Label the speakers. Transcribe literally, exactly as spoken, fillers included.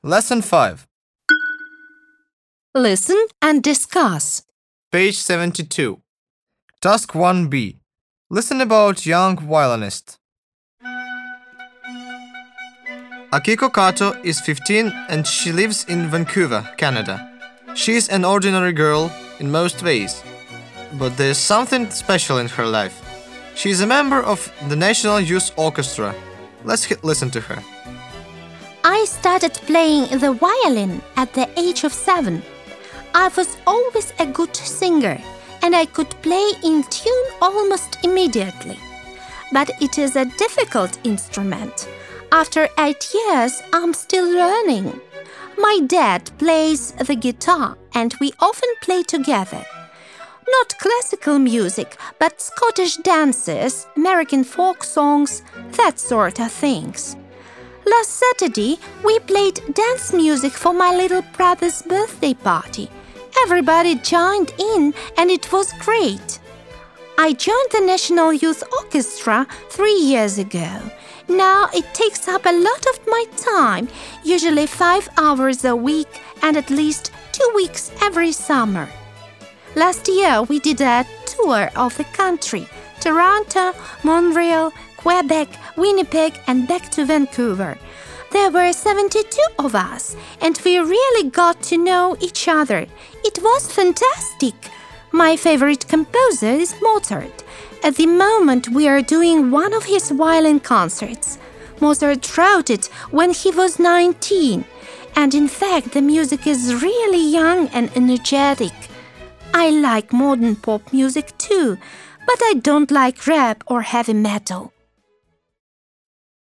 Speaker 1: Lesson five.
Speaker 2: Listen and discuss.
Speaker 1: Page seventy-two. Task one B. Listen about young violinist. Akiko Kato is fifteen and she lives in Vancouver, Canada. She is an ordinary girl in most ways, but there is something special in her life. She is a member of the National Youth Orchestra. Let's h- listen to her.
Speaker 2: I started playing the violin at the age of seven. I was always a good singer and I could play in tune almost immediately. But it is a difficult instrument. After eight years, I'm still learning. My dad plays the guitar and we often play together. Not classical music, but Scottish dances, American folk songs, that sort of things. Last Saturday, we played dance music for my little brother's birthday party. Everybody joined in and it was great. I joined the National Youth Orchestra three years ago. Now it takes up a lot of my time, usually five hours a week and at least two weeks every summer. Last year we did a tour of the country, Toronto, Montreal, Quebec, Winnipeg and back to Vancouver. There were seventy-two of us and we really got to know each other. It was fantastic. My favorite composer is Mozart. At the moment we are doing one of his violin concerts. Mozart wrote it when he was nineteen, and in fact the music is really young and energetic. I like modern pop music too, but I don't like rap or heavy metal.